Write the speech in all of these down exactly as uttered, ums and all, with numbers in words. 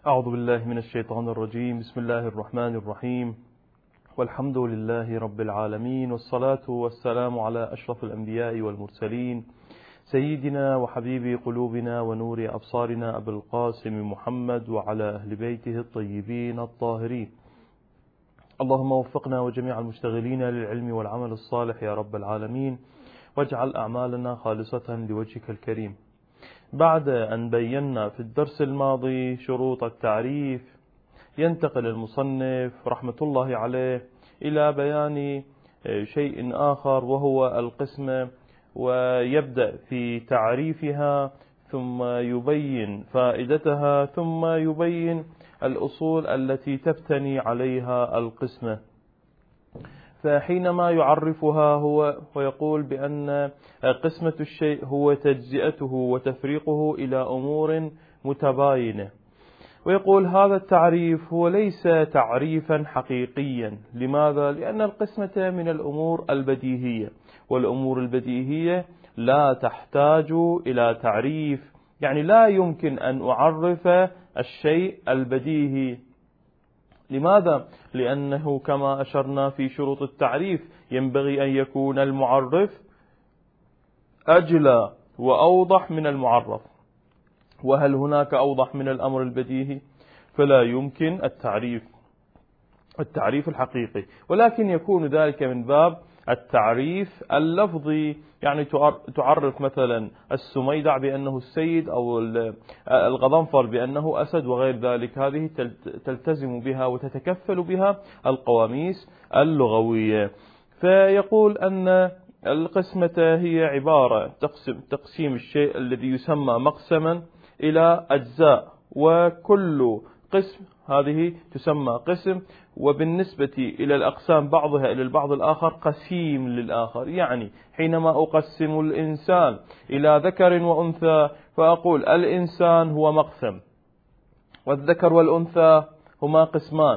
أعوذ بالله من الشيطان الرجيم. بسم الله الرحمن الرحيم، والحمد لله رب العالمين، والصلاة والسلام على أشرف الأنبياء والمرسلين، سيدنا وحبيب قلوبنا ونور أبصارنا أبي القاسم محمد وعلى أهل بيته الطيبين الطاهرين. اللهم وفقنا وجميع المشتغلين للعلم والعمل الصالح يا رب العالمين، واجعل أعمالنا خالصة لوجهك الكريم. بعد أن بينا في الدرس الماضي شروط التعريف، ينتقل المصنف رحمة الله عليه إلى بيان شيء آخر وهو القسمة، ويبدأ في تعريفها ثم يبين فائدتها ثم يبين الأصول التي تبتني عليها القسمة. فحينما يعرفها هو ويقول بأن قسمة الشيء هو تجزئته وتفريقه إلى أمور متباينة، ويقول هذا التعريف هو ليس تعريفا حقيقيا. لماذا؟ لأن القسمة من الأمور البديهية، والأمور البديهية لا تحتاج إلى تعريف، يعني لا يمكن أن أعرف الشيء البديهي. لماذا؟ لأنه كما أشرنا في شروط التعريف ينبغي أن يكون المعرف أجلى وأوضح من المعرف، وهل هناك أوضح من الأمر البديهي؟ فلا يمكن التعريف التعريف الحقيقي، ولكن يكون ذلك من باب التعريف اللفظي، يعني تعرف مثلا السميدع بأنه السيد أو الغضنفر بأنه أسد وغير ذلك. هذه تلتزم بها وتتكفل بها القواميس اللغوية. فيقول أن القسمة هي عبارة تقسم تقسيم الشيء الذي يسمى مقسما إلى أجزاء، وكل قسم هذه تسمى قسم، وبالنسبة إلى الأقسام بعضها إلى البعض الآخر قسيم للآخر. يعني حينما أقسم الإنسان إلى ذكر وأنثى فأقول الإنسان هو مقسم، والذكر والأنثى هما قسمان،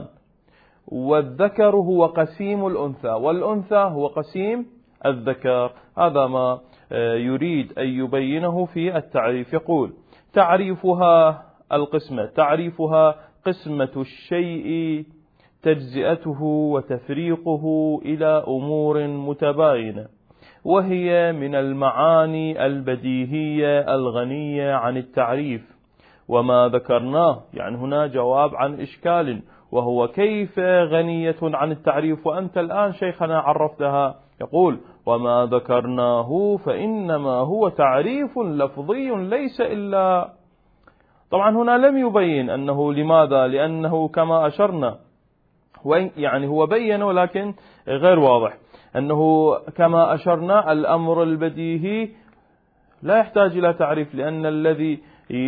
والذكر هو قسيم الأنثى، والأنثى هو قسيم الذكر. هذا ما يريد أن يبينه في التعريف. يقول تعريفها القسمة، تعريفها قسمة الشيء تجزئته وتفريقه إلى أمور متباينة، وهي من المعاني البديهية الغنية عن التعريف. وما ذكرناه، يعني هنا جواب عن إشكال، وهو كيف غنية عن التعريف وأنت الآن شيخنا عرفتها؟ يقول وما ذكرناه فإنما هو تعريف لفظي ليس إلا. طبعا هنا لم يبين أنه لماذا، لأنه كما أشرنا يعني هو بين ولكن غير واضح، أنه كما أشرنا الأمر البديهي لا يحتاج إلى تعريف، لأن الذي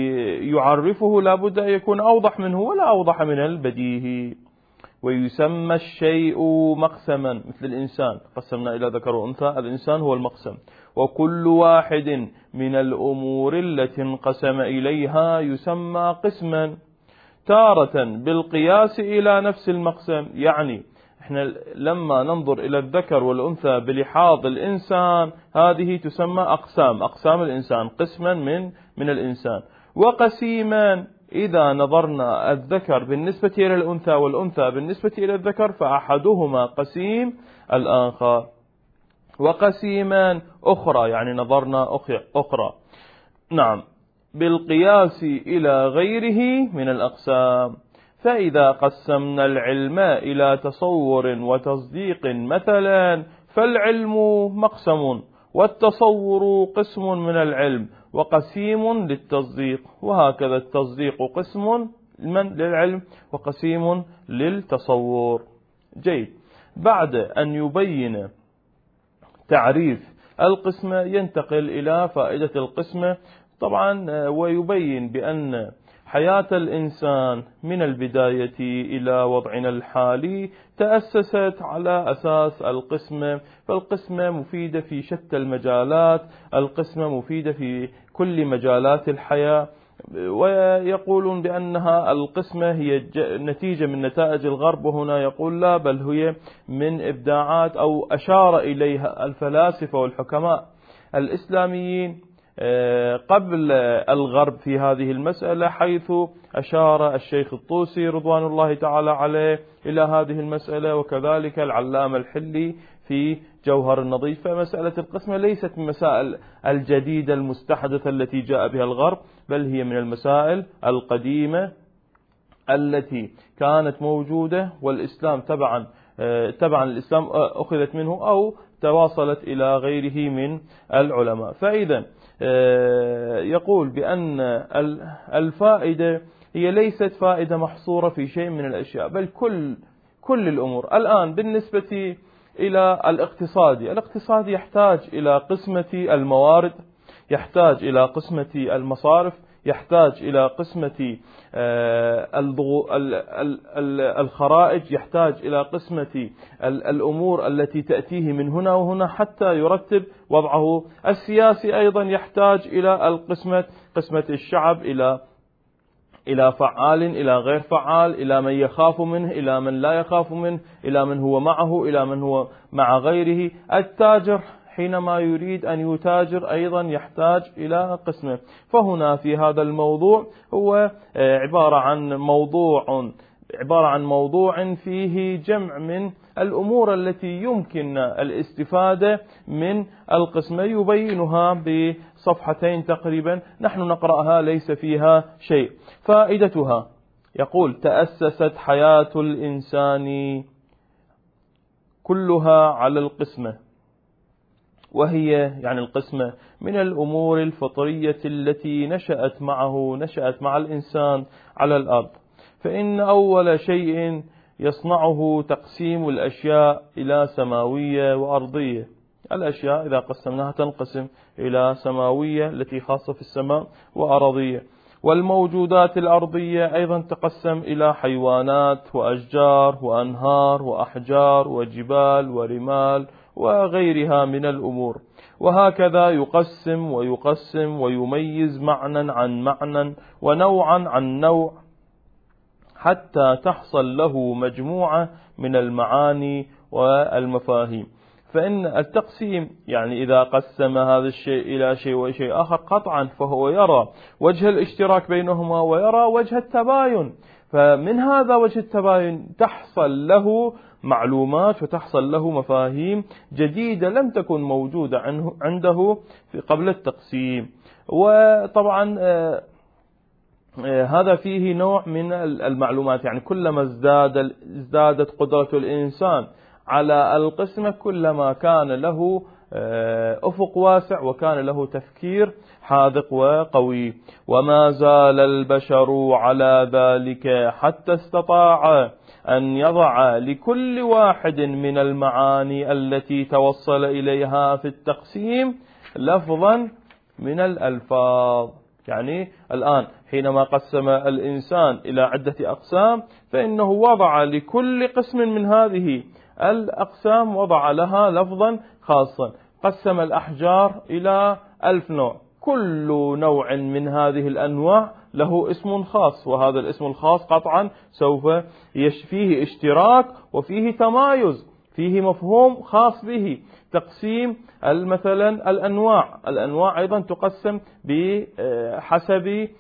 يعرفه لا بد أن يكون أوضح منه ولا أوضح من البديهي. ويسمى الشيء مقسما مثل الإنسان، قسمنا إلى ذكر وأنثى، الإنسان هو المقسم. وكل واحد من الأمور التي انقسم إليها يسمى قسما، تارة بالقياس إلى نفس المقسم. يعني احنا لما ننظر إلى الذكر والأنثى بلحاظ الإنسان هذه تسمى أقسام، أقسام الإنسان، قسما من من الإنسان. وقسيما إذا نظرنا الذكر بالنسبة إلى الأنثى والأنثى بالنسبة إلى الذكر فأحدهما قسيم الآخر. وقسيما أخرى يعني نظرنا أخرى، نعم، بالقياس إلى غيره من الأقسام. فإذا قسمنا العلم إلى تصور وتصديق مثلا فالعلم مقسم، والتصور قسم من العلم وقسيم للتصديق، وهكذا التصديق قسم من للعلم وقسيم للتصور. جيد. بعد أن يبين تعريف القسمة ينتقل إلى فائدة القسمة طبعا، ويبين بأن حياة الإنسان من البداية إلى وضعنا الحالي تأسست على أساس القسمة. فالقسمة مفيدة في شتى المجالات، القسمة مفيدة في كل مجالات الحياة، ويقولون بأنها القسمة هي نتيجة من نتائج الغرب، وهنا يقول لا، بل هي من إبداعات أو أشار إليها الفلاسفة والحكماء الإسلاميين قبل الغرب في هذه المسألة، حيث أشار الشيخ الطوسي رضوان الله تعالى عليه إلى هذه المسألة، وكذلك العلامة الحلي في جوهر النظيف. فمسألة القسمة ليست من المسائل الجديدة المستحدثة التي جاء بها الغرب، بل هي من المسائل القديمة التي كانت موجودة، والإسلام تبعا تبعا الإسلام أخذت منه أو تواصلت إلى غيره من العلماء. فإذا يقول بأن الفائدة هي ليست فائدة محصورة في شيء من الأشياء، بل كل كل الأمور. الآن بالنسبة إلى الاقتصادي، الاقتصادي يحتاج إلى قسمة الموارد، يحتاج إلى قسمة المصارف، يحتاج إلى قسمة الخرائج، يحتاج إلى قسمة الأمور التي تأتيه من هنا وهنا حتى يرتب وضعه. السياسي أيضا يحتاج إلى القسمة، قسمة الشعب إلى إلى فعال، إلى غير فعال، إلى من يخاف منه، إلى من لا يخاف منه، إلى من هو معه، إلى من هو مع غيره. التاجر حينما يريد أن يتاجر أيضا يحتاج إلى قسمة. فهنا في هذا الموضوع هو عبارة عن موضوع عبارة عن موضوع فيه جمع من الأمور التي يمكن الاستفادة من القسمة، يبينها بصفحتين تقريبا، نحن نقرأها ليس فيها شيء. فائدتها، يقول: تأسست حياة الإنسان كلها على القسمة، وهي يعني القسمة من الأمور الفطرية التي نشأت معه نشأت مع الإنسان على الأرض. فإن أول شيء يصنعه تقسيم الأشياء إلى سماوية وأرضية. الأشياء إذا قسمناها تنقسم إلى سماوية التي خاصة في السماء، وأرضية. والموجودات الأرضية أيضا تقسم إلى حيوانات وأشجار وأنهار وأحجار وجبال ورمال وغيرها من الأمور. وهكذا يقسم ويقسم ويميز معنى عن معنى ونوعا عن نوع، حتى تحصل له مجموعة من المعاني والمفاهيم. فإن التقسيم يعني إذا قسم هذا الشيء إلى شيء وشيء آخر قطعا فهو يرى وجه الاشتراك بينهما ويرى وجه التباين. فمن هذا وجه التباين تحصل له معلومات وتحصل له مفاهيم جديدة لم تكن موجودة عنده في قبل التقسيم. وطبعا هذا فيه نوع من المعلومات، يعني كلما ازداد ازدادت قدرة الإنسان على القسمة كلما كان له أفق واسع وكان له تفكير حاذق وقوي. وما زال البشر على ذلك حتى استطاع أن يضع لكل واحد من المعاني التي توصل إليها في التقسيم لفظا من الألفاظ. يعني الآن حينما قسم الإنسان إلى عدة أقسام فإنه وضع لكل قسم من هذه الأقسام وضع لها لفظا خاصا. قسم الأحجار إلى ألف نوع، كل نوع من هذه الأنواع له اسم خاص، وهذا الاسم الخاص قطعا سوف فيه اشتراك وفيه تمايز، فيه مفهوم خاص به. تقسيم مثلا الأنواع، الأنواع أيضا تقسم بحسب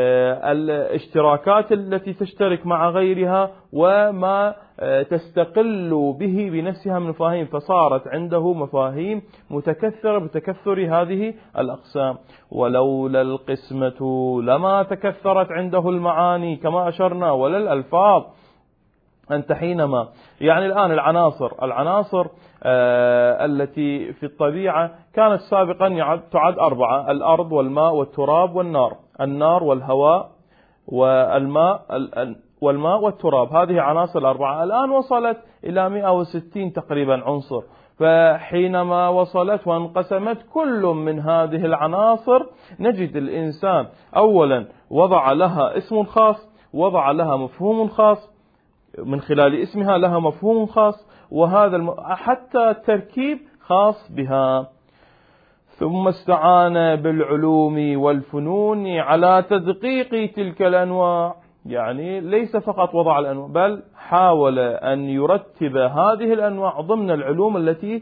الاشتراكات التي تشترك مع غيرها وما تستقل به بنفسها من مفاهيم، فصارت عنده مفاهيم متكثرة بتكثر هذه الأقسام. ولولا القسمة لما تكثرت عنده المعاني كما أشرنا ولا الألفاظ. أنت حينما يعني الآن العناصر العناصر آه التي في الطبيعة كانت سابقا يعد تعد أربعة: الأرض والماء والتراب والنار. النار والهواء والماء والماء والتراب، هذه عناصر الأربعة. الآن وصلت إلى مئة وستين تقريبا عنصر. فحينما وصلت وانقسمت كل من هذه العناصر نجد الإنسان أولا وضع لها اسم خاص، وضع لها مفهوم خاص، من خلال اسمها لها مفهوم خاص، وهذا الم... حتى التركيب خاص بها. ثم استعان بالعلوم والفنون على تدقيق تلك الأنواع. يعني ليس فقط وضع الأنواع، بل حاول أن يرتب هذه الأنواع ضمن العلوم التي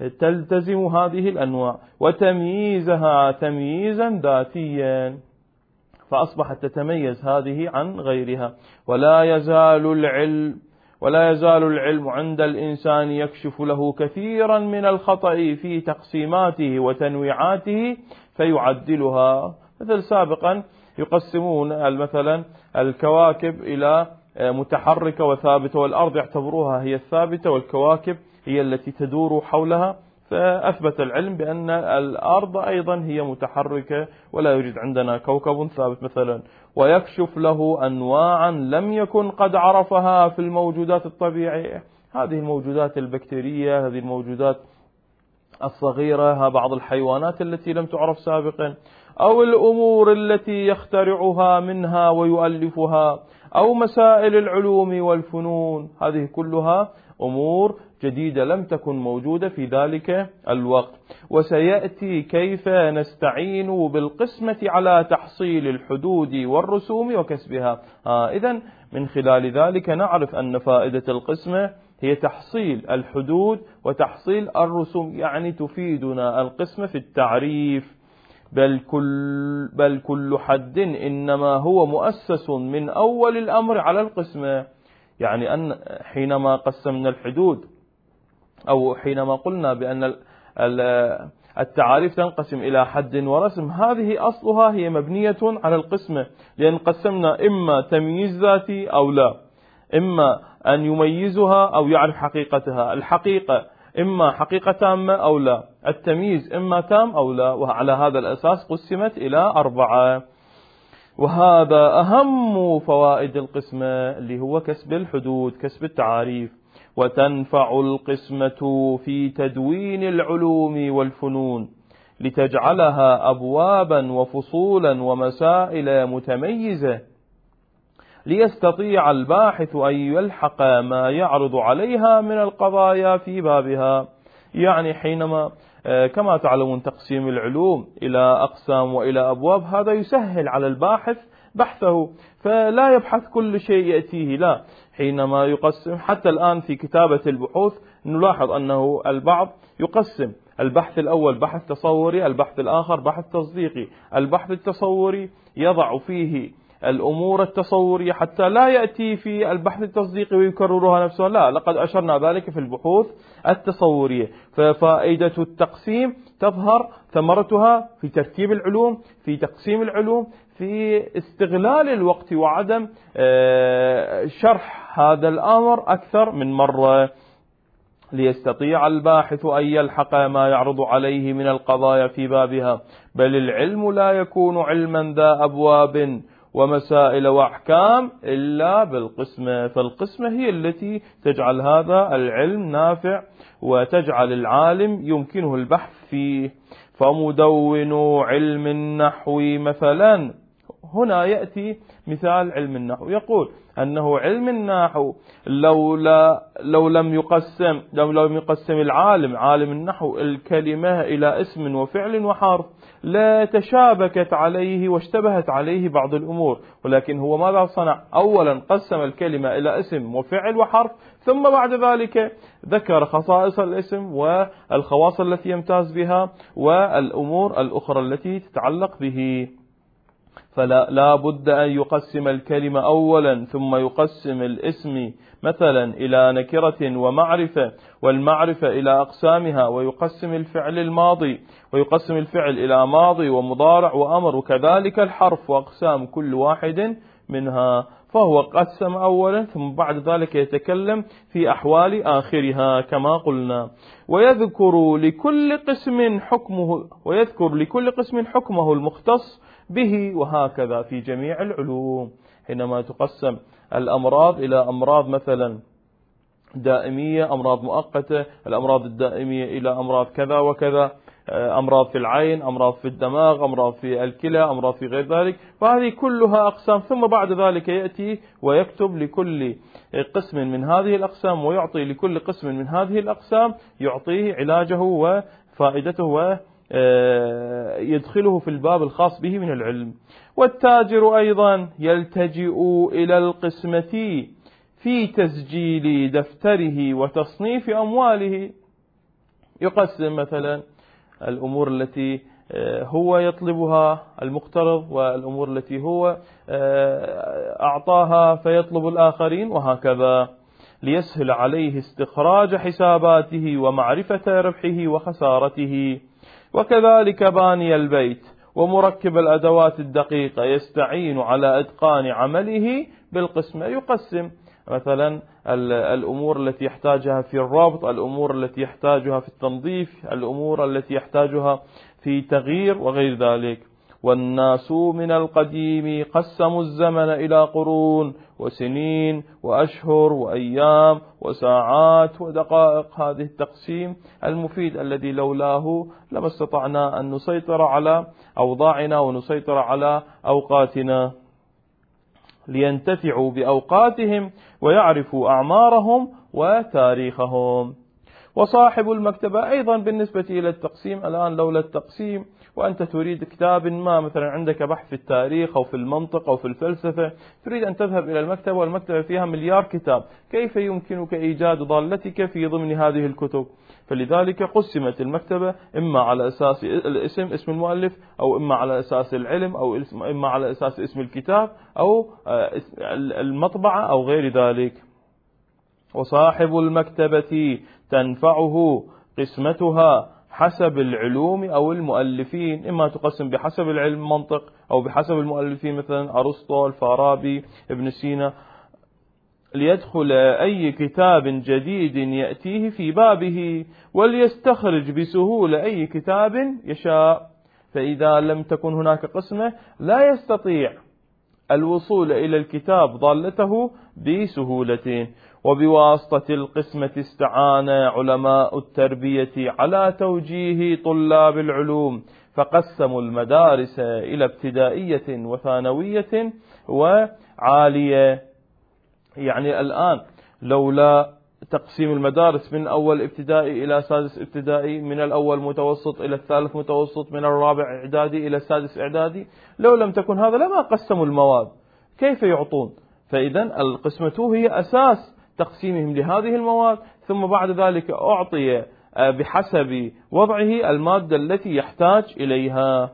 تلتزم هذه الأنواع وتمييزها تمييزا ذاتيا، فأصبحت تتميز هذه عن غيرها. ولا يزال العلم ولا يزال العلم عند الإنسان يكشف له كثيرا من الخطأ في تقسيماته وتنويعاته فيعدلها. مثل سابقا يقسمون مثلا الكواكب إلى متحركة وثابتة، والأرض يعتبروها هي الثابتة والكواكب هي التي تدور حولها، فأثبت العلم بأن الأرض أيضا هي متحركة ولا يوجد عندنا كوكب ثابت مثلا، ويكشف له أنواعا لم يكن قد عرفها في الموجودات الطبيعية. هذه الموجودات البكتيرية، هذه الموجودات الصغيرة، بعض الحيوانات التي لم تعرف سابقا، أو الأمور التي يخترعها منها ويؤلفها، أو مسائل العلوم والفنون، هذه كلها أمور جديدة لم تكن موجودة في ذلك الوقت. وسيأتي كيف نستعين بالقسمة على تحصيل الحدود والرسوم وكسبها. آه إذن من خلال ذلك نعرف أن فائدة القسمة هي تحصيل الحدود وتحصيل الرسوم، يعني تفيدنا القسمة في التعريف. بل كل, بل كل حد إنما هو مؤسس من أول الأمر على القسمة. يعني أن حينما قسمنا الحدود أو حينما قلنا بأن التعاريف تنقسم إلى حد ورسم، هذه أصلها هي مبنية على القسمة، لأن قسمنا إما تمييز ذاتي أو لا، إما أن يميزها أو يعرف حقيقتها، الحقيقة إما حقيقة تامة أو لا، التمييز إما تام أو لا، وعلى هذا الأساس قسمت إلى أربعة. وهذا أهم فوائد القسمة اللي هو كسب الحدود، كسب التعاريف. وتنفع القسمة في تدوين العلوم والفنون لتجعلها أبوابا وفصولا ومسائل متميزة، ليستطيع الباحث أن يلحق ما يعرض عليها من القضايا في بابها. يعني حينما كما تعلمون تقسيم العلوم إلى أقسام وإلى أبواب، هذا يسهل على الباحث بحثه، فلا يبحث كل شيء يأتيه، لا، حينما يقسم حتى الآن في كتابة البحوث نلاحظ أنه البعض يقسم البحث الأول بحث تصوري، البحث الآخر بحث تصديقي. البحث التصوري يضع فيه الأمور التصورية حتى لا يأتي في البحث التصديقي ويكررها نفسه، لا، لقد أشرنا ذلك في البحوث التصورية. ففائدة التقسيم تظهر ثمرتها في ترتيب العلوم، في تقسيم العلوم، في استغلال الوقت وعدم شرح هذا الأمر أكثر من مرة، ليستطيع الباحث أن يلحق ما يعرض عليه من القضايا في بابها. بل العلم لا يكون علما ذا أبواب ومسائل وأحكام إلا بالقسمة، فالقسمة هي التي تجعل هذا العلم نافع وتجعل العالم يمكنه البحث فيه. فمدون علم النحو مثلا، هنا يأتي مثال علم النحو، يقول أنه علم النحو لولا لو لم يقسم لو لم يقسم العالم عالم النحو الكلمة إلى اسم وفعل وحرف لا تشابكت عليه واشتبهت عليه بعض الأمور. ولكن هو ماذا صنع؟ أولا قسم الكلمة إلى اسم وفعل وحرف، ثم بعد ذلك ذكر خصائص الاسم والخواص التي يمتاز بها والأمور الأخرى التي تتعلق به. فلا لا بد أن يقسم الكلمة أولا، ثم يقسم الاسم مثلا إلى نكرة ومعرفة، والمعرفة إلى أقسامها، ويقسم الفعل الماضي ويقسم الفعل إلى ماضي ومضارع وأمر، وكذلك الحرف وأقسام كل واحد منها. فهو قسم أولا ثم بعد ذلك يتكلم في أحوال آخرها كما قلنا. ويذكر لكل قسم حكمه ويذكر لكل قسم حكمه المختص به، وهكذا في جميع العلوم. حينما تقسم الأمراض إلى أمراض مثلا دائمية، أمراض مؤقتة، الأمراض الدائمية إلى أمراض كذا وكذا، أمراض في العين، أمراض في الدماغ، أمراض في الكلى، أمراض في غير ذلك، فهذه كلها أقسام. ثم بعد ذلك يأتي ويكتب لكل قسم من هذه الأقسام، ويعطي لكل قسم من هذه الأقسام يعطيه علاجه وفائدته ويدخله في الباب الخاص به من العلم. والتاجر أيضا يلتجئ إلى القسمة في تسجيل دفتره وتصنيف أمواله. يقسم مثلا الأمور التي هو يطلبها المقترض والأمور التي هو أعطاها فيطلب الآخرين وهكذا، ليسهل عليه استخراج حساباته ومعرفة ربحه وخسارته. وكذلك باني البيت ومركب الأدوات الدقيقة يستعين على إتقان عمله بالقسمة، يقسم مثلا الأمور التي يحتاجها في الربط، الأمور التي يحتاجها في التنظيف، الأمور التي يحتاجها في تغيير وغير ذلك. والناس من القديم قسموا الزمن إلى قرون وسنين وأشهر وأيام وساعات ودقائق. هذه التقسيم المفيد الذي لولاه لما استطعنا أن نسيطر على أوضاعنا ونسيطر على أوقاتنا، لينتفعوا بأوقاتهم ويعرفوا أعمارهم وتاريخهم. وصاحب المكتبة أيضا بالنسبة إلى التقسيم، الآن لولا التقسيم وأنت تريد كتاب ما، مثلا عندك بحث في التاريخ أو في المنطق أو في الفلسفة، تريد أن تذهب إلى المكتبة والمكتبة فيها مليار كتاب، كيف يمكنك إيجاد ضالتك في ضمن هذه الكتب؟ فلذلك قسمت المكتبة إما على أساس الاسم، اسم المؤلف، أو إما على أساس العلم، أو إما على أساس اسم الكتاب، أو المطبعة أو غير ذلك. وصاحب المكتبة تنفعه قسمتها حسب العلوم أو المؤلفين، إما تقسم بحسب العلم منطق أو بحسب المؤلفين مثلا أرسطو، الفارابي، ابن سينا، ليدخل أي كتاب جديد يأتيه في بابه وليستخرج بسهولة أي كتاب يشاء. فإذا لم تكن هناك قسمة لا يستطيع الوصول إلى الكتاب ضالته بسهولة. وبواسطة القسمة استعان علماء التربية على توجيه طلاب العلوم، فقسموا المدارس إلى ابتدائية وثانوية وعالية. يعني الآن لولا تقسيم المدارس من أول ابتدائي إلى سادس ابتدائي، من الأول متوسط إلى الثالث متوسط، من الرابع إعدادي إلى السادس إعدادي، لو لم تكن هذا لما قسموا المواد، كيف يعطون؟ فإذا القسمة هي أساس تقسيمهم لهذه المواد، ثم بعد ذلك أعطي بحسب وضعه المادة التي يحتاج إليها.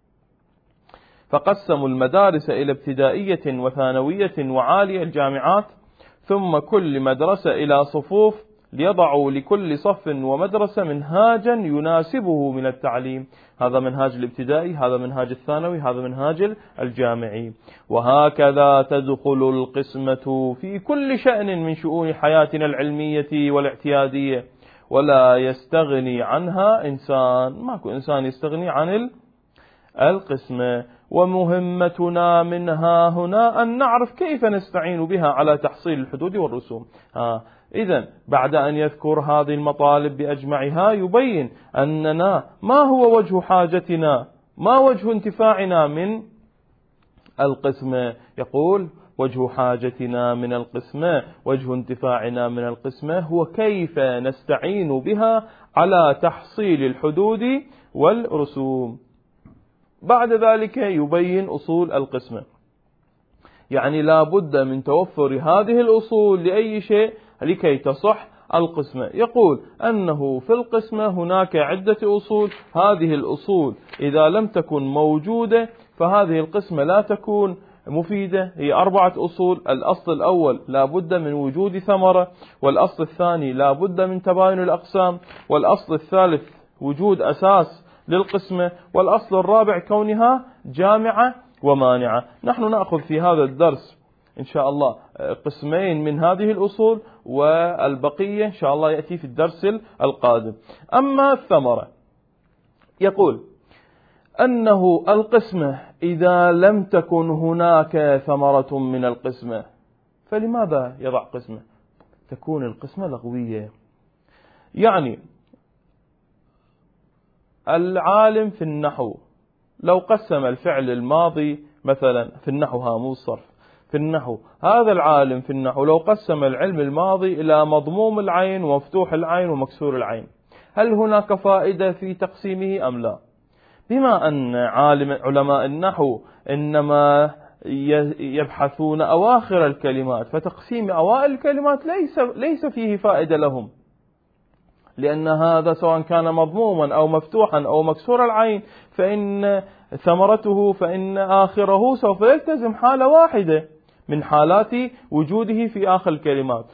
فقسموا المدارس إلى ابتدائية وثانوية وعالية الجامعات، ثم كل مدرسة إلى صفوف، ليضعوا لكل صف ومدرسة منهاجا يناسبه من التعليم، هذا منهاج الابتدائي، هذا منهاج الثانوي، هذا منهاج الجامعي. وهكذا تدخل القسمة في كل شأن من شؤون حياتنا العلمية والاعتيادية، ولا يستغني عنها إنسان، ماكو إنسان يستغني عن القسمة. ومهمتنا منها هنا أن نعرف كيف نستعين بها على تحصيل الحدود والرسوم. آه إذن بعد أن يذكر هذه المطالب بأجمعها يبين أننا ما هو وجه حاجتنا، ما وجه انتفاعنا من القسمة. يقول وجه حاجتنا من القسمة، وجه انتفاعنا من القسمة هو كيف نستعين بها على تحصيل الحدود والرسوم. بعد ذلك يبين أصول القسمة، يعني لا بد من توفر هذه الأصول لأي شيء لكي تصح القسمة. يقول أنه في القسمة هناك عدة أصول، هذه الأصول إذا لم تكن موجودة فهذه القسمة لا تكون مفيدة. هي أربعة أصول. الأصل الأول لا بد من وجود ثمرة، والأصل الثاني لا بد من تباين الأقسام، والأصل الثالث وجود أساس للقسمة، والأصل الرابع كونها جامعة ومانعة. نحن نأخذ في هذا الدرس إن شاء الله قسمين من هذه الأصول، والبقية إن شاء الله يأتي في الدرس القادم. أما الثمرة، يقول أنه القسمة إذا لم تكن هناك ثمرة من القسمة فلماذا يضع قسمة؟ تكون القسمة لغوية. يعني العالم في النحو لو قسم الفعل الماضي مثلا في النحو هاموس صرف، في النحو هذا العالم في النحو لو قسم العلم الماضي إلى مضموم العين ومفتوح العين ومكسور العين، هل هناك فائدة في تقسيمه أم لا؟ بما أن عالم علماء النحو إنما يبحثون أواخر الكلمات، فتقسيم أوائل الكلمات ليس ليس فيه فائدة لهم. لأن هذا سواء كان مضموما أو مفتوحا أو مكسور العين فإن ثمرته فإن آخره سوف يلتزم حالة واحدة من حالات وجوده في آخر الكلمات.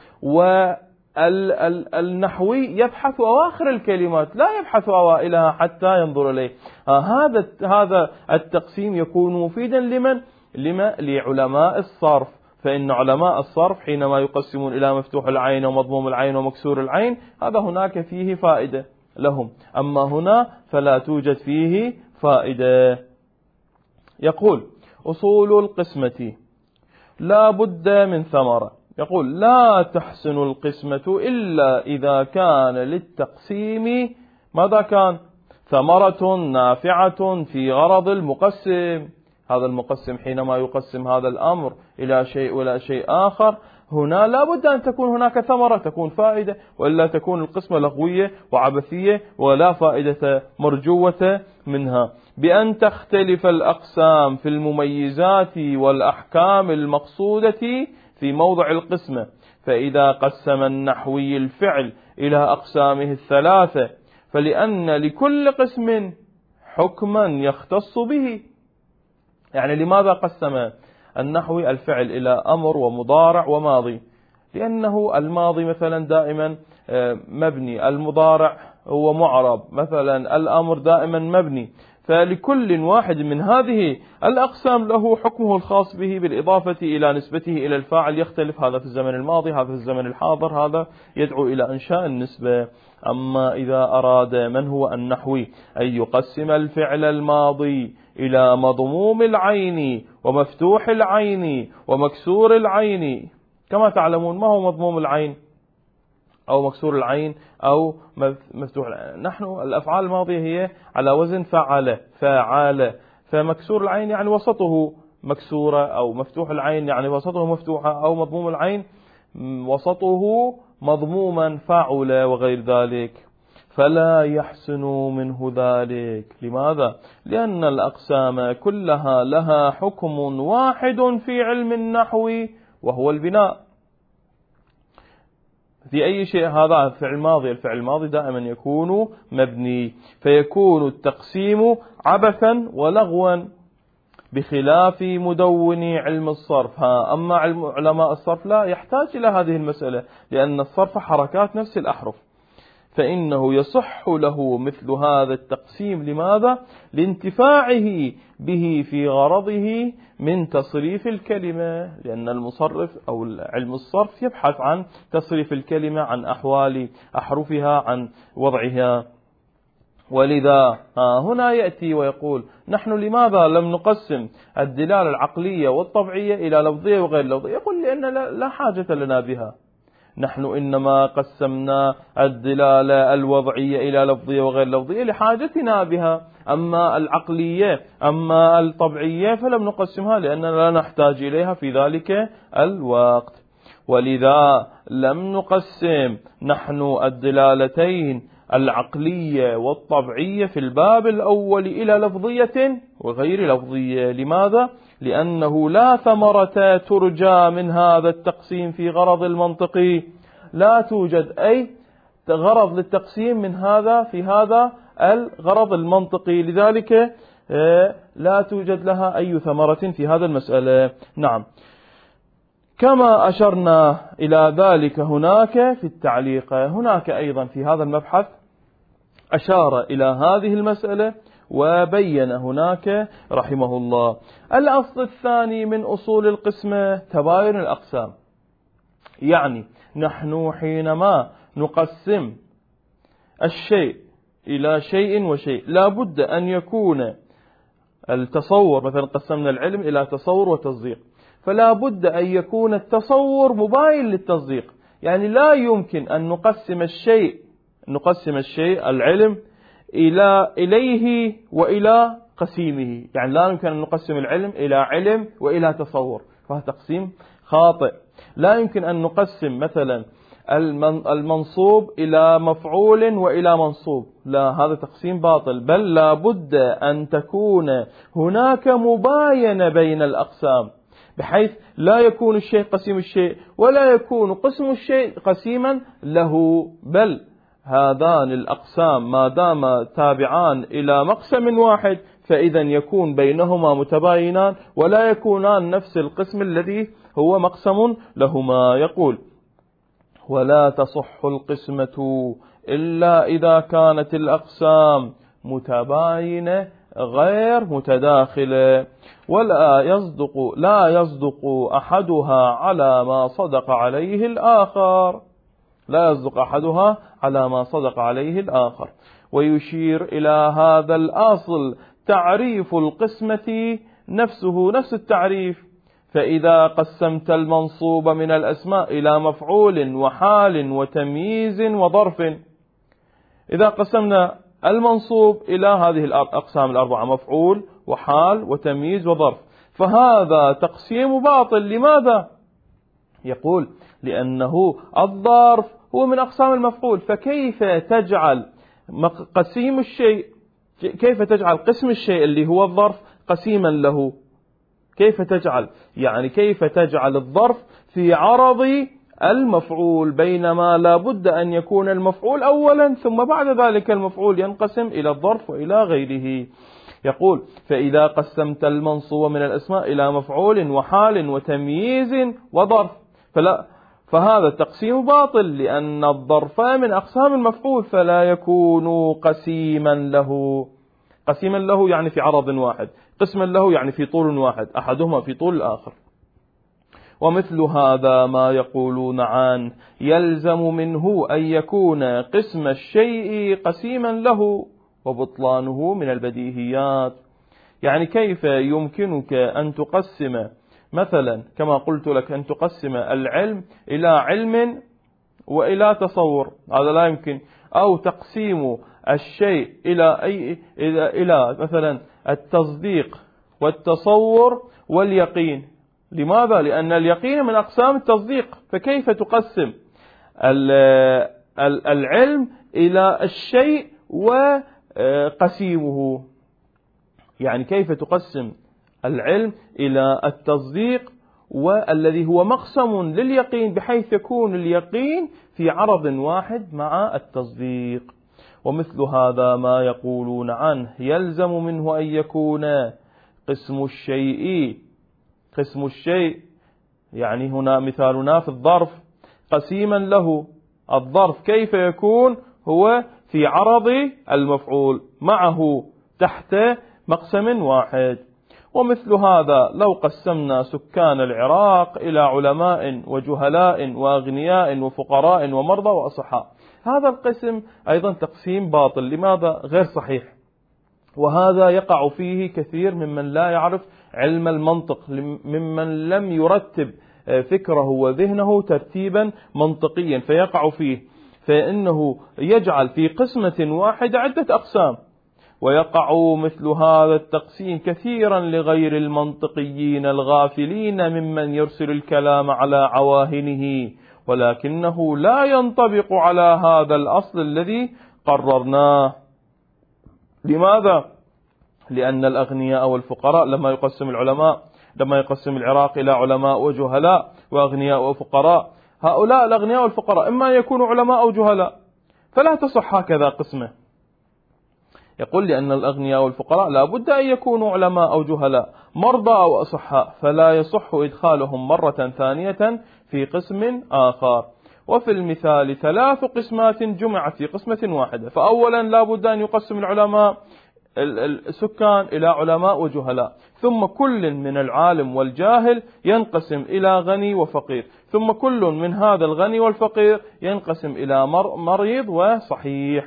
والنحوي يبحث أواخر الكلمات لا يبحث أوائلها حتى ينظر إليه. هذا هذا التقسيم يكون مفيدا لمن؟ لما؟ لعلماء الصرف. فإن علماء الصرف حينما يقسمون إلى مفتوح العين ومضموم العين ومكسور العين هذا هناك فيه فائدة لهم، أما هنا فلا توجد فيه فائدة. يقول أصول القسمة لا بد من ثمرة. يقول لا تحسن القسمة إلا إذا كان للتقسيم ماذا كان؟ ثمرة نافعة في غرض المقسم. هذا المقسم حينما يقسم هذا الأمر إلى شيء ولا شيء آخر هنا لا بد أن تكون هناك ثمرة، تكون فائدة، وإلا تكون القسمة لغوية وعبثية ولا فائدة مرجوة منها. بأن تختلف الأقسام في المميزات والأحكام المقصودة في موضع القسمة. فإذا قسم النحوي الفعل إلى أقسامه الثلاثة فلأن لكل قسم حكما يختص به. يعني لماذا قسم النحوي الفعل إلى أمر ومضارع وماضي؟ لأنه الماضي مثلا دائما مبني، المضارع هو معرب، مثلا الأمر دائما مبني. فلكل واحد من هذه الأقسام له حكمه الخاص به بالإضافة إلى نسبته إلى الفاعل، يختلف هذا في الزمن الماضي هذا في الزمن الحاضر، هذا يدعو إلى إنشاء النسبة. أما إذا أراد من هو النحوي أن يقسم الفعل الماضي إلى مضموم العين ومفتوح العين ومكسور العين، كما تعلمون ما هو مضموم العين أو مكسور العين أو مفتوح العين؟ نحن الأفعال الماضية هي على وزن فعل فعال، فمكسور العين يعني وسطه مكسورة، أو مفتوح العين يعني وسطه مفتوحة، أو مضموم العين وسطه مضموما فعل وغير ذلك. فلا يحسن منه ذلك. لماذا؟ لأن الأقسام كلها لها حكم واحد في علم النحو وهو البناء. في أي شيء هذا الفعل الماضي، الفعل الماضي دائما يكون مبني، فيكون التقسيم عبثا ولغوا بخلاف مدون علم الصرف. ها أما علم علماء الصرف لا يحتاج إلى هذه المسألة، لأن الصرف حركات نفس الأحرف، فإنه يصح له مثل هذا التقسيم. لماذا؟ لانتفاعه به في غرضه من تصريف الكلمة، لأن المصرف أو علم الصرف يبحث عن تصريف الكلمة، عن أحوال أحرفها، عن وضعها. ولذا هنا يأتي ويقول نحن لماذا لم نقسم الدلالة العقلية والطبعية إلى لفظية وغير لفظية؟ يقول لأن لا حاجة لنا بها، نحن إنما قسمنا الدلالة الوضعية إلى لفظية وغير لفظية لحاجتنا بها، أما العقلية أما الطبعية فلم نقسمها لأننا لا نحتاج إليها في ذلك الوقت. ولذا لم نقسم نحن الدلالتين العقلية والطبعية في الباب الأول إلى لفظية وغير لفظية. لماذا؟ لأنه لا ثمرة ترجى من هذا التقسيم في غرض المنطقي، لا توجد أي غرض للتقسيم من هذا في هذا الغرض المنطقي، لذلك لا توجد لها أي ثمرة في هذا المسألة. نعم، كما أشرنا إلى ذلك هناك في التعليق. هناك أيضا في هذا المبحث أشار إلى هذه المسألة وبين هناك رحمه الله. الأصل الثاني من أصول القسمة تباين الأقسام. يعني نحن حينما نقسم الشيء إلى شيء وشيء لا بد أن يكون التصور، مثلا قسمنا العلم إلى تصور وتصديق، فلا بد أن يكون التصور مباين للتصديق. يعني لا يمكن أن نقسم الشيء نقسم الشيء العلم إلى إليه وإلى قسيمه، يعني لا يمكن أن نقسم العلم إلى علم وإلى تصور، فهذا تقسيم خاطئ. لا يمكن أن نقسم مثلا المنصوب إلى مفعول وإلى منصوب، لا، هذا تقسيم باطل. بل لا بد أن تكون هناك مباينة بين الأقسام، بحيث لا يكون الشيء قسيم الشيء ولا يكون قسم الشيء قسيما له، بل هذان الأقسام ما دام تابعان إلى مقسم واحد فإذا يكون بينهما متباينان ولا يكونان نفس القسم الذي هو مقسم لهما. يقول: ولا تصح القسمة إلا إذا كانت الأقسام متباينة غير متداخلة، ولا يصدق لا يصدق أحدها على ما صدق عليه الآخر لا يصدق أحدها على ما صدق عليه الآخر. ويشير إلى هذا الأصل تعريف القسمة نفسه نفس التعريف. فإذا قسمت المنصوب من الأسماء إلى مفعول وحال وتمييز وظرف، إذا قسمنا المنصوب إلى هذه الأقسام الأربعة مفعول وحال وتمييز وظرف فهذا تقسيم باطل. لماذا؟ يقول: لأنه الظرف هو من أقسام المفعول، فكيف تجعل قسيم الشيء كيف تجعل قسم الشيء اللي هو الظرف قسيما له؟ كيف تجعل يعني كيف تجعل الظرف في عرض المفعول، بينما لا بد أن يكون المفعول أولا ثم بعد ذلك المفعول ينقسم إلى الظرف وإلى غيره. يقول: فإذا قسمت المنصوب من الأسماء إلى مفعول وحال وتمييز وظرف فلا فهذا التقسيم باطل، لأن الظرف من أقسام المفعول فلا يكون قسيما له. قسيما له يعني في عرض واحد، قسما له يعني في طول واحد، أحدهما في طول الآخر. ومثل هذا ما يقولون عنه يلزم منه أن يكون قسم الشيء قسيما له، وبطلانه من البديهيات. يعني كيف يمكنك أن تقسم مثلا كما قلت لك أن تقسم العلم إلى علم وإلى تصور؟ هذا لا يمكن. أو تقسيم الشيء إلى أي إلى, إلى مثلا التصديق والتصور واليقين. لماذا؟ لأن اليقين من أقسام التصديق، فكيف تقسم العلم إلى الشيء وقسيمه؟ يعني كيف تقسم العلم إلى التصديق والذي هو مقسم لليقين بحيث يكون اليقين في عرض واحد مع التصديق؟ ومثل هذا ما يقولون عنه يلزم منه أن يكون قسم الشيء قسم الشيء يعني هنا مثالنا في الظرف قسيما له. الظرف كيف يكون هو في عرض المفعول معه تحت مقسم واحد. ومثل هذا لو قسمنا سكان العراق إلى علماء وجهلاء وأغنياء وفقراء ومرضى وأصحاء، هذا القسم أيضا تقسيم باطل. لماذا؟ غير صحيح. وهذا يقع فيه كثير ممن لا يعرف علم المنطق، ممن لم يرتب فكره وذهنه ترتيبا منطقيا فيقع فيه، فإنه يجعل في قسمة واحدة عدة أقسام. ويقع مثل هذا التقسيم كثيرا لغير المنطقيين الغافلين ممن يرسل الكلام على عواهنه، ولكنه لا ينطبق على هذا الأصل الذي قررناه. لماذا؟ لأن الأغنياء والفقراء لما يقسم العلماء لما يقسم العراق إلى علماء وجهلاء وأغنياء وفقراء، هؤلاء الأغنياء والفقراء إما يكونوا علماء أو جهلاء، فلا تصح هكذا قسمه. يقول: لأن الأغنياء والفقراء لا بد أن يكونوا علماء أو جهلاء، مرضى أو أصحاء، فلا يصح إدخالهم مرة ثانية في قسم آخر. وفي المثال ثلاث قسمات جمعت في قسمة واحدة. فأولا لا بد أن يقسم العلماء السكان إلى علماء وجهلاء، ثم كل من العالم والجاهل ينقسم إلى غني وفقير، ثم كل من هذا الغني والفقير ينقسم إلى مريض وصحيح.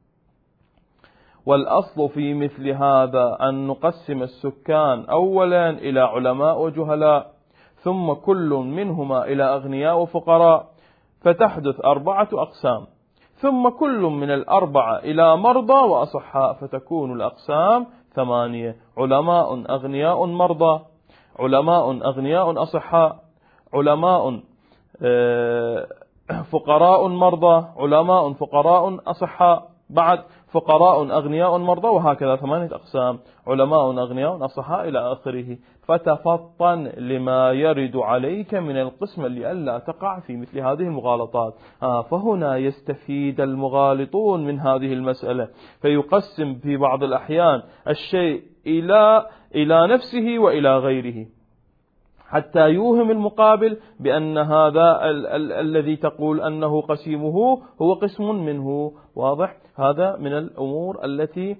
والأصل في مثل هذا أن نقسم السكان أولا إلى علماء وجهلاء، ثم كل منهما إلى أغنياء وفقراء، فتحدث أربعة أقسام، ثم كل من الأربعة إلى مرضى وأصحاء، فتكون الأقسام ثمانية: علماء أغنياء مرضى، علماء أغنياء أصحاء، علماء فقراء مرضى، علماء فقراء أصحاء، بعد فقراء أغنياء مرضى، وهكذا ثمانية أقسام، علماء أغنياء أصحاء إلى آخره. فتفطن لما يرد عليك من القسم لئلا تقع في مثل هذه المغالطات. آه فهنا يستفيد المغالطون من هذه المسألة، فيقسم في بعض الأحيان الشيء إلى إلى نفسه وإلى غيره، حتى يوهم المقابل بأن هذا ال ال الذي تقول أنه قسيمه هو قسم منه. واضح؟ هذا من الأمور التي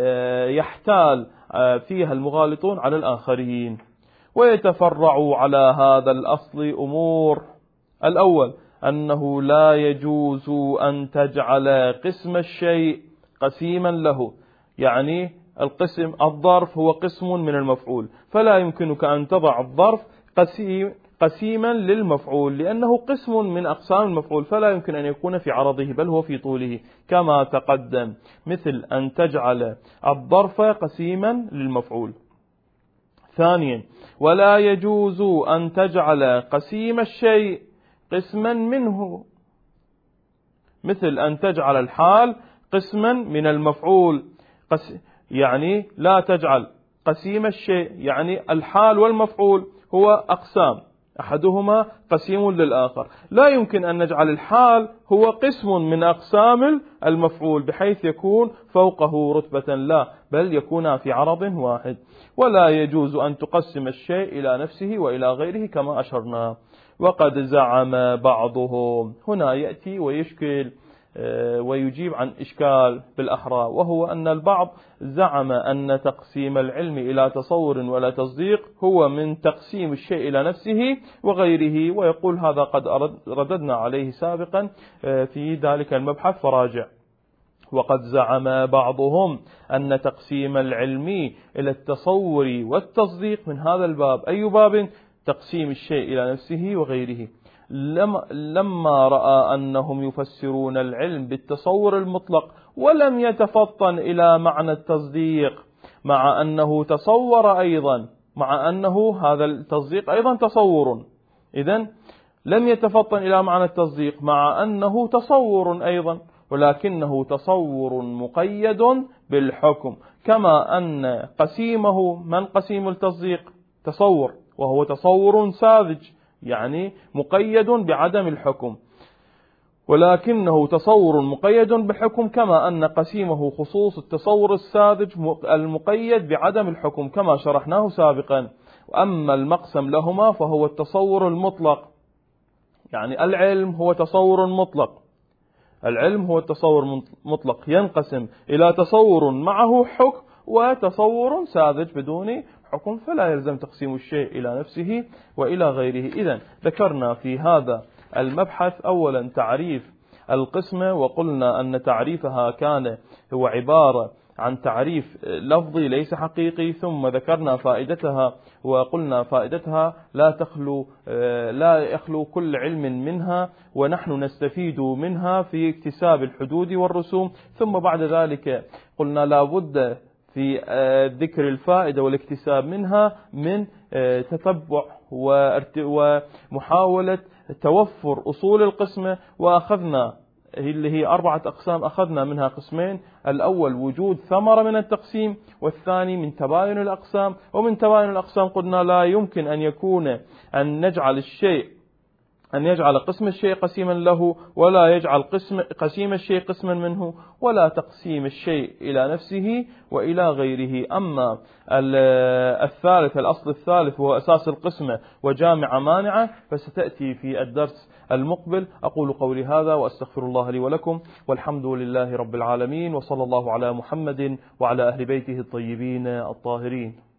يحتال فيها المغالطون على الآخرين. ويتفرع على هذا الأصل أمور. الأول أنه لا يجوز أن تجعل قسم الشيء قسيما له، يعني القسم الظرف هو قسم من المفعول، فلا يمكنك أن تضع الظرف قسيم قسيما للمفعول، لأنه قسم من أقسام المفعول، فلا يمكن أن يكون في عرضه بل هو في طوله كما تقدم، مثل أن تجعل الظرف قسيما للمفعول. ثانيا ولا يجوز أن تجعل قسيم الشيء قسما منه، مثل أن تجعل الحال قسما من المفعول، يعني لا تجعل قسيم الشيء، يعني الحال والمفعول هو أقسام، أحدهما قسيم للآخر، لا يمكن أن نجعل الحال هو قسم من أقسام المفعول بحيث يكون فوقه رتبة، لا، بل يكون في عرض واحد. ولا يجوز أن تقسم الشيء إلى نفسه وإلى غيره كما أشرنا. وقد زعم بعضهم، هنا يأتي ويشكل ويجيب عن إشكال بالأحرى، وهو أن البعض زعم أن تقسيم العلم إلى تصور ولا تصديق هو من تقسيم الشيء إلى نفسه وغيره، ويقول هذا قد رددنا عليه سابقا في ذلك المبحث فراجع. وقد زعم بعضهم أن تقسيم العلم إلى التصور والتصديق من هذا الباب. أي باب؟ تقسيم الشيء إلى نفسه وغيره. لما رأى أنهم يفسرون العلم بالتصور المطلق ولم يتفطن إلى معنى التصديق، مع أنه تصور أيضا، مع أنه هذا التصديق أيضا تصور، إذن لم يتفطن إلى معنى التصديق مع أنه تصور أيضا، ولكنه تصور مقيد بالحكم، كما أن قسيمه من قسيم التصديق تصور، وهو تصور ساذج يعني مقيد بعدم الحكم، ولكنه تصور مقيد بالحكم، كما أن قسيمه خصوص التصور الساذج المقيد بعدم الحكم كما شرحناه سابقا. أما المقسم لهما فهو التصور المطلق، يعني العلم هو تصور مطلق، العلم هو التصور مطلق ينقسم إلى تصور معه حكم وتصور ساذج بدون حكم، فلا يلزم تقسيم الشيء إلى نفسه وإلى غيره. إذن ذكرنا في هذا المبحث أولا تعريف القسمة، وقلنا أن تعريفها كان هو عبارة عن تعريف لفظي ليس حقيقي، ثم ذكرنا فائدتها وقلنا فائدتها لا تخلو لا يخلو كل علم منها، ونحن نستفيد منها في اكتساب الحدود والرسوم. ثم بعد ذلك قلنا لا بد في ذكر الفائدة والاكتساب منها من تتبع ومحاولة توفر أصول القسمة، وأخذنا اللي هي أربعة أقسام، أخذنا منها قسمين، الأول وجود ثمرة من التقسيم، والثاني من تباين الأقسام. ومن تباين الأقسام قلنا لا يمكن أن يكون أن نجعل الشيء أن يجعل قسم الشيء قسيما له، ولا يجعل قسم قسيم الشيء قسما منه، ولا تقسيم الشيء إلى نفسه وإلى غيره. أما الثالث الأصل الثالث وهو أساس القسمة وجامع مانعة فستأتي في الدرس المقبل. أقول قولي هذا وأستغفر الله لي ولكم، والحمد لله رب العالمين، وصلى الله على محمد وعلى أهل بيته الطيبين الطاهرين.